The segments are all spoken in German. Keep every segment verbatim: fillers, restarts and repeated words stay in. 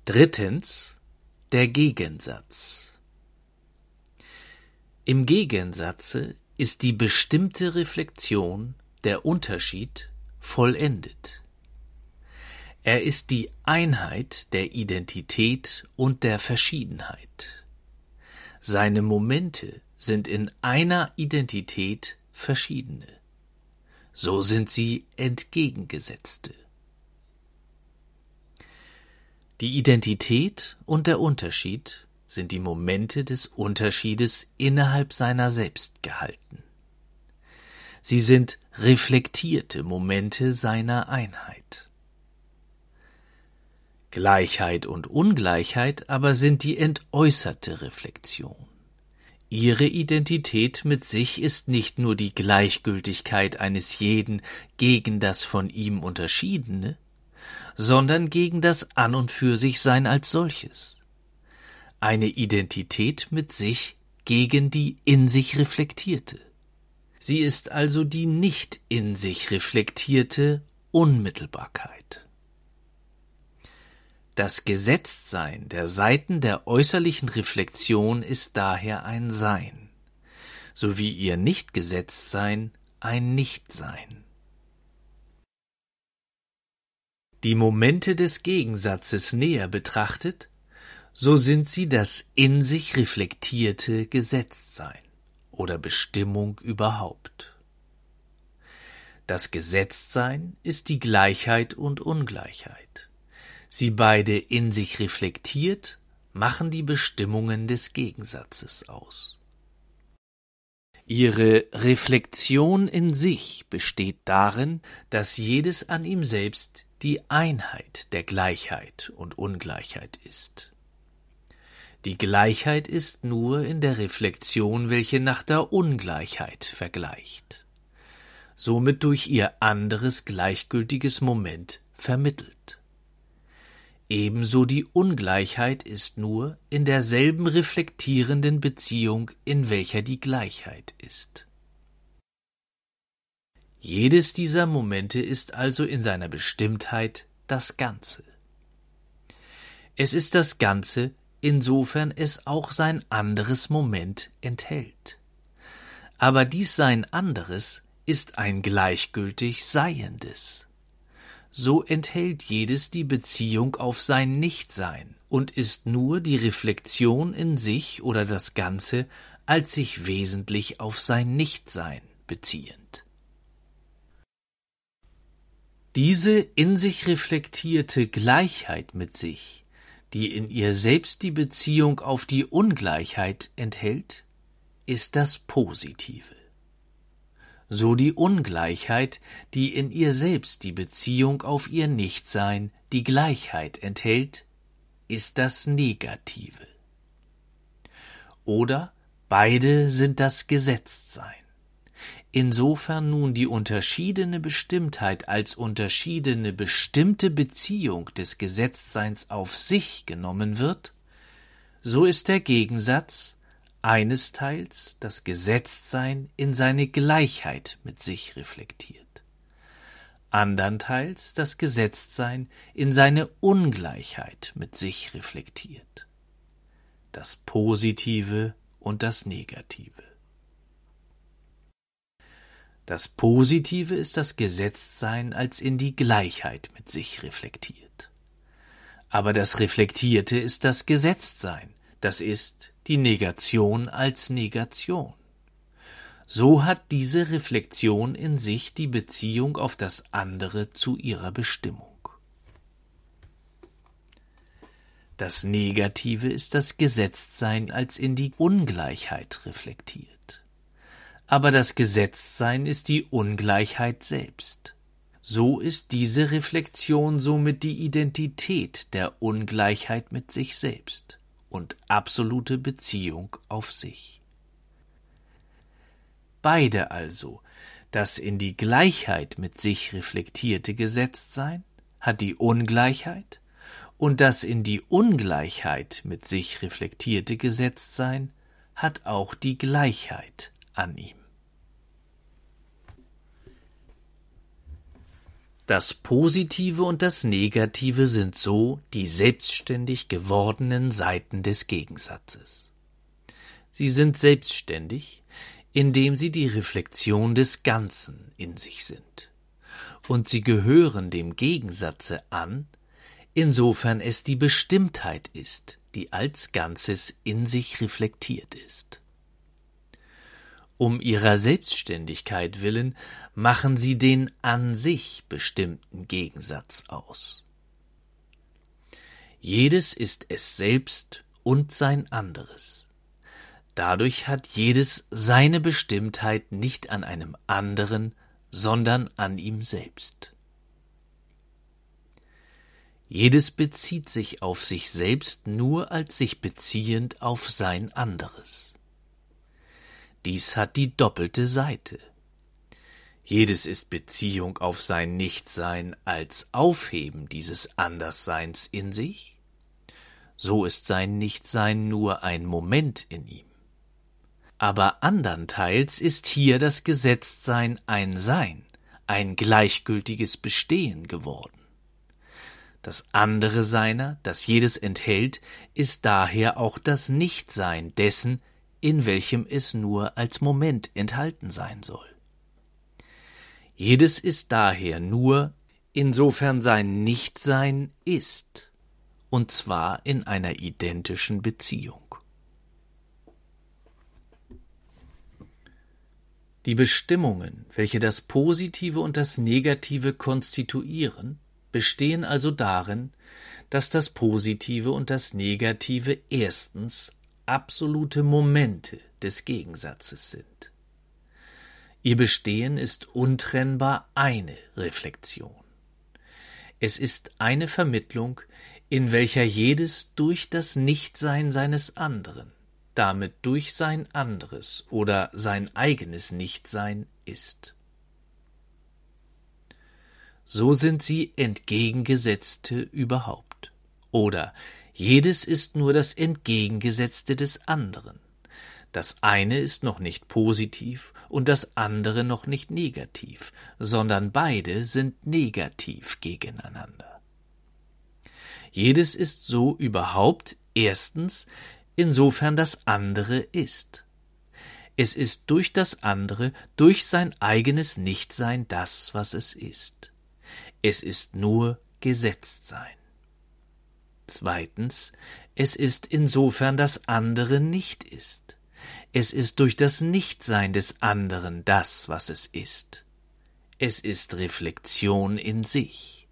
Drittens, der Gegensatz. Im Gegensatze ist die bestimmte Reflexion, der Unterschied, vollendet. Er ist die Einheit der Identität und der Verschiedenheit. Seine Momente sind in einer Identität verschiedene. So sind sie entgegengesetzte. Die Identität und der Unterschied sind die Momente des Unterschiedes innerhalb seiner selbst gehalten. Sie sind reflektierte Momente seiner Einheit. Gleichheit und Ungleichheit aber sind die entäußerte Reflexion. Ihre Identität mit sich ist nicht nur die Gleichgültigkeit eines jeden gegen das von ihm Unterschiedene, sondern gegen das An- und Für-sich-Sein als solches. Eine Identität mit sich gegen die in sich reflektierte. Sie ist also die nicht in sich reflektierte Unmittelbarkeit. Das Gesetztsein der Seiten der äußerlichen Reflexion ist daher ein Sein, sowie ihr Nichtgesetztsein ein Nichtsein. Die Momente des Gegensatzes näher betrachtet, so sind sie das in sich reflektierte Gesetztsein oder Bestimmung überhaupt. Das Gesetztsein ist die Gleichheit und Ungleichheit. Sie beide in sich reflektiert, machen die Bestimmungen des Gegensatzes aus. Ihre Reflexion in sich besteht darin, dass jedes an ihm selbst die Einheit der Gleichheit und Ungleichheit ist. Die Gleichheit ist nur in der Reflexion, welche nach der Ungleichheit vergleicht, somit durch ihr anderes gleichgültiges Moment vermittelt. Ebenso die Ungleichheit ist nur in derselben reflektierenden Beziehung, in welcher die Gleichheit ist. Jedes dieser Momente ist also in seiner Bestimmtheit das Ganze. Es ist das Ganze, insofern es auch sein anderes Moment enthält. Aber dies sein anderes ist ein gleichgültig Seiendes. So enthält jedes die Beziehung auf sein Nichtsein und ist nur die Reflexion in sich oder das Ganze als sich wesentlich auf sein Nichtsein beziehend. Diese in sich reflektierte Gleichheit mit sich, die in ihr selbst die Beziehung auf die Ungleichheit enthält, ist das Positive. So die Ungleichheit, die in ihr selbst die Beziehung auf ihr Nichtsein, die Gleichheit enthält, ist das Negative. Oder beide sind das Gesetztsein. Insofern nun die unterschiedene Bestimmtheit als unterschiedene bestimmte Beziehung des Gesetztseins auf sich genommen wird, so ist der Gegensatz einesteils das Gesetztsein in seine Gleichheit mit sich reflektiert, andernteils das Gesetztsein in seine Ungleichheit mit sich reflektiert, das Positive und das Negative. Das Positive ist das Gesetztsein als in die Gleichheit mit sich reflektiert. Aber das Reflektierte ist das Gesetztsein, das ist die Negation als Negation. So hat diese Reflexion in sich die Beziehung auf das andere zu ihrer Bestimmung. Das Negative ist das Gesetztsein als in die Ungleichheit reflektiert. Aber das Gesetztsein ist die Ungleichheit selbst. So ist diese Reflexion somit die Identität der Ungleichheit mit sich selbst und absolute Beziehung auf sich. Beide also, das in die Gleichheit mit sich reflektierte Gesetztsein, hat die Ungleichheit, und das in die Ungleichheit mit sich reflektierte Gesetztsein hat auch die Gleichheit an ihm. Das Positive und das Negative sind so die selbstständig gewordenen Seiten des Gegensatzes. Sie sind selbstständig, indem sie die Reflexion des Ganzen in sich sind. Und sie gehören dem Gegensatze an, insofern es die Bestimmtheit ist, die als Ganzes in sich reflektiert ist. Um ihrer Selbstständigkeit willen machen sie den an sich bestimmten Gegensatz aus. Jedes ist es selbst und sein anderes. Dadurch hat jedes seine Bestimmtheit nicht an einem anderen, sondern an ihm selbst. Jedes bezieht sich auf sich selbst nur als sich beziehend auf sein anderes. Dies hat die doppelte Seite. Jedes ist Beziehung auf sein Nichtsein als Aufheben dieses Andersseins in sich. So ist sein Nichtsein nur ein Moment in ihm. Aber andernteils ist hier das Gesetztsein ein Sein, ein gleichgültiges Bestehen geworden. Das andere seiner, das jedes enthält, ist daher auch das Nichtsein dessen, in welchem es nur als Moment enthalten sein soll. Jedes ist daher nur, insofern sein Nichtsein ist, und zwar in einer identischen Beziehung. Die Bestimmungen, welche das Positive und das Negative konstituieren, bestehen also darin, dass das Positive und das Negative erstens absolute Momente des Gegensatzes sind. Ihr Bestehen ist untrennbar eine Reflexion. Es ist eine Vermittlung, in welcher jedes durch das Nichtsein seines anderen, damit durch sein anderes oder sein eigenes Nichtsein ist. So sind sie entgegengesetzte überhaupt, oder jedes ist nur das Entgegengesetzte des anderen. Das eine ist noch nicht positiv und das andere noch nicht negativ, sondern beide sind negativ gegeneinander. Jedes ist so überhaupt erstens, insofern das andere ist. Es ist durch das andere, durch sein eigenes Nichtsein das, was es ist. Es ist nur Gesetztsein. Zweitens, es ist insofern das andere nicht ist. Es ist durch das Nichtsein des anderen das, was es ist. Es ist Reflexion in sich.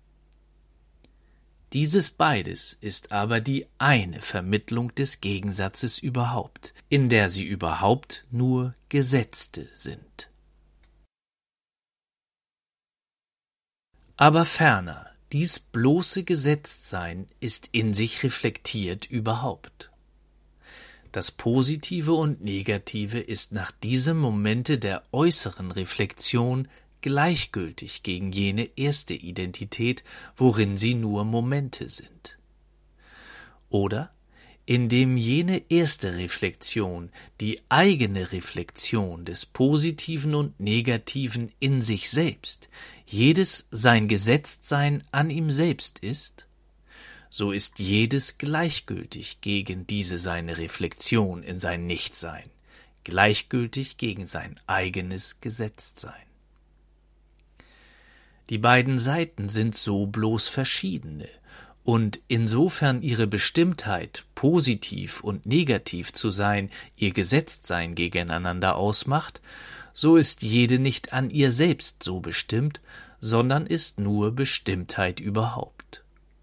Dieses beides ist aber die eine Vermittlung des Gegensatzes überhaupt, in der sie überhaupt nur Gesetzte sind. Aber ferner, dies bloße Gesetztsein ist in sich reflektiert überhaupt. Das Positive und Negative ist nach diesem Momente der äußeren Reflexion gleichgültig gegen jene erste Identität, worin sie nur Momente sind. Oder indem jene erste Reflexion die eigene Reflexion des Positiven und Negativen in sich selbst, jedes sein Gesetztsein an ihm selbst ist, so ist jedes gleichgültig gegen diese seine Reflexion in sein Nichtsein, gleichgültig gegen sein eigenes Gesetztsein. Die beiden Seiten sind so bloß verschiedene, und insofern ihre Bestimmtheit, positiv und negativ zu sein, ihr Gesetztsein gegeneinander ausmacht, so ist jede nicht an ihr selbst so bestimmt, sondern ist nur Bestimmtheit überhaupt.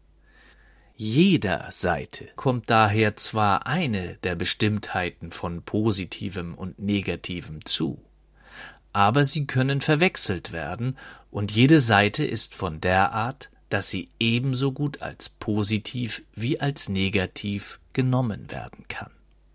Jeder Seite kommt daher zwar eine der Bestimmtheiten von Positivem und Negativem zu, aber sie können verwechselt werden, und jede Seite ist von der Art, dass sie ebenso gut als positiv wie als negativ genommen werden kann.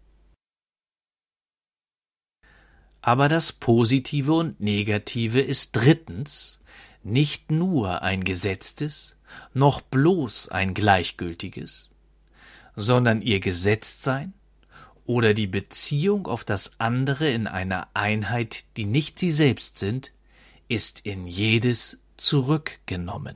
Aber das Positive und Negative ist drittens nicht nur ein gesetztes, noch bloß ein gleichgültiges, sondern ihr Gesetztsein oder die Beziehung auf das andere in einer Einheit, die nicht sie selbst sind, ist in jedes zurückgenommen.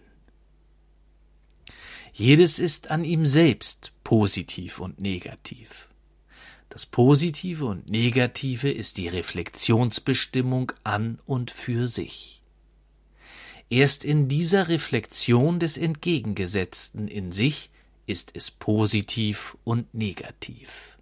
Jedes ist an ihm selbst positiv und negativ. Das Positive und Negative ist die Reflexionsbestimmung an und für sich. Erst in dieser Reflexion des Entgegengesetzten in sich ist es positiv und negativ.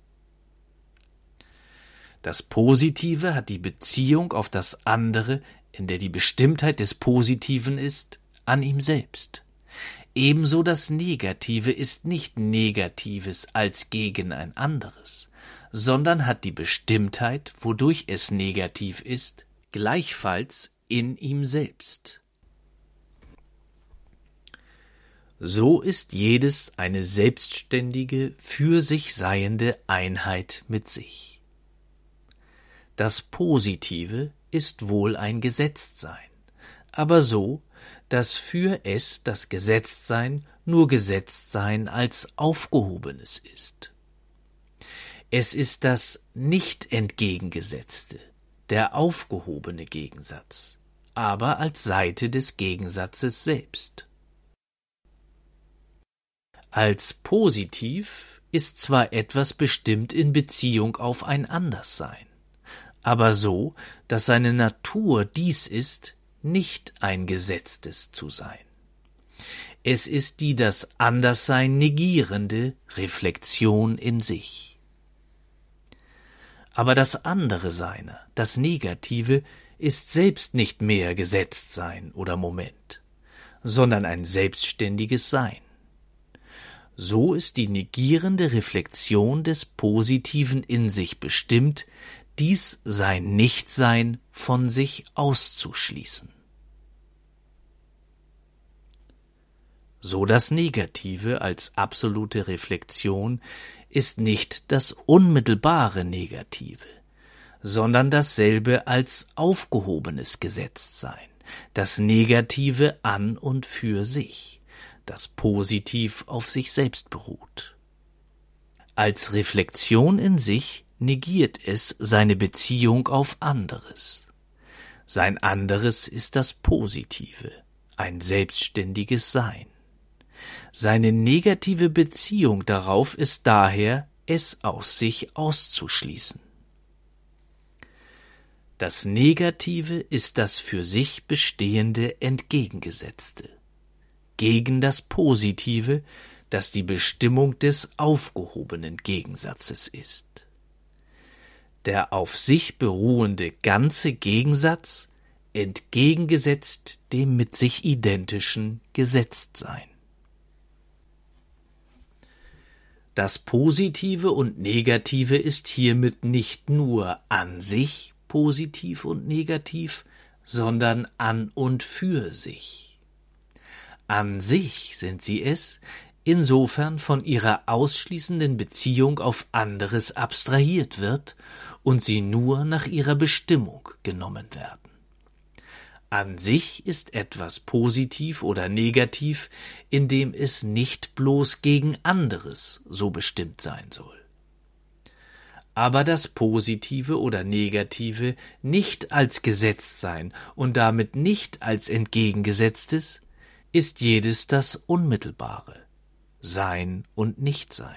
Das Positive hat die Beziehung auf das andere, in der die Bestimmtheit des Positiven ist, an ihm selbst. Ebenso das Negative ist nicht Negatives als gegen ein anderes, sondern hat die Bestimmtheit, wodurch es negativ ist, gleichfalls in ihm selbst. So ist jedes eine selbstständige, für sich seiende Einheit mit sich. Das Positive ist wohl ein Gesetztsein, aber so, dass für es das Gesetztsein nur Gesetztsein als Aufgehobenes ist. Es ist das nicht entgegengesetzte, der aufgehobene Gegensatz, aber als Seite des Gegensatzes selbst. Als positiv ist zwar etwas bestimmt in Beziehung auf ein Anderssein, aber so, dass seine Natur dies ist, nicht ein Gesetztes zu sein. Es ist die das Anderssein negierende Reflexion in sich. Aber das andere seiner, das Negative, ist selbst nicht mehr Gesetztsein oder Moment, sondern ein selbstständiges Sein. So ist die negierende Reflexion des Positiven in sich bestimmt, dies sein Nichtsein von sich auszuschließen. So das Negative als absolute Reflexion ist nicht das unmittelbare Negative, sondern dasselbe als aufgehobenes Gesetztsein, das Negative an und für sich, das positiv auf sich selbst beruht. Als Reflexion in sich negiert es seine Beziehung auf anderes. Sein anderes ist das Positive, ein selbstständiges Sein. Seine negative Beziehung darauf ist daher, es aus sich auszuschließen. Das Negative ist das für sich bestehende Entgegengesetzte, gegen das Positive, das die Bestimmung des aufgehobenen Gegensatzes ist. Der auf sich beruhende ganze Gegensatz entgegengesetzt dem mit sich identischen Gesetztsein. Das Positive und Negative ist hiermit nicht nur an sich positiv und negativ, sondern an und für sich. An sich sind sie es, insofern von ihrer ausschließenden Beziehung auf anderes abstrahiert wird und sie nur nach ihrer Bestimmung genommen werden. An sich ist etwas positiv oder negativ, indem es nicht bloß gegen anderes so bestimmt sein soll. Aber das Positive oder Negative nicht als Gesetztsein und damit nicht als Entgegengesetztes, ist jedes das Unmittelbare, Sein und Nichtsein.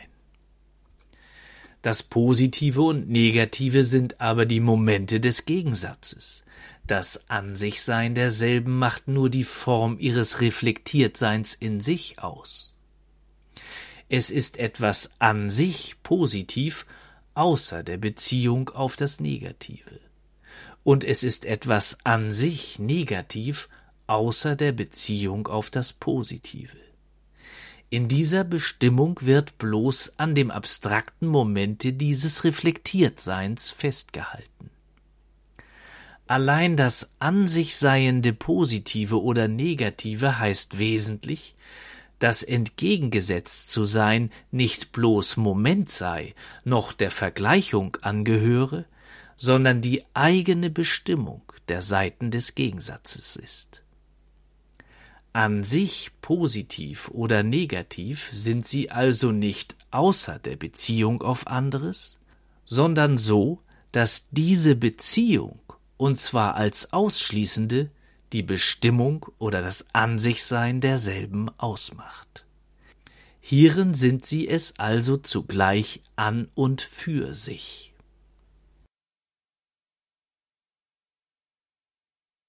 Das Positive und Negative sind aber die Momente des Gegensatzes. Das An-sich-Sein derselben macht nur die Form ihres Reflektiertseins in sich aus. Es ist etwas an sich positiv, außer der Beziehung auf das Negative. Und es ist etwas an sich negativ, außer der Beziehung auf das Positive. In dieser Bestimmung wird bloß an dem abstrakten Momente dieses Reflektiertseins festgehalten. Allein das an sich seiende Positive oder Negative heißt wesentlich, dass entgegengesetzt zu sein nicht bloß Moment sei, noch der Vergleichung angehöre, sondern die eigene Bestimmung der Seiten des Gegensatzes ist. An sich positiv oder negativ sind sie also nicht außer der Beziehung auf anderes, sondern so, dass diese Beziehung, und zwar als ausschließende, die Bestimmung oder das An-sich-Sein derselben ausmacht. Hierin sind sie es also zugleich an und für sich.